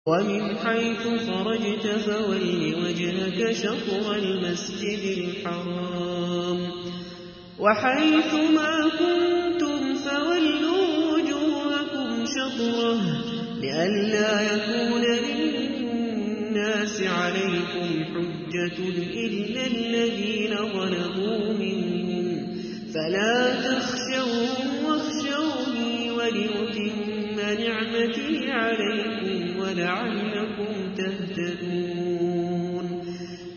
ومن حيث خرجت فول وجهك شطر المسجد الحرام وحيث ما كنتم فولوا وجوهكم شطره لئلا يكون للناس عليكم حجة إلا الذين ظلموا منهم فلا تخشوهم واخشوني ولأتم نعمتي عليكم ولعلكم تهتدون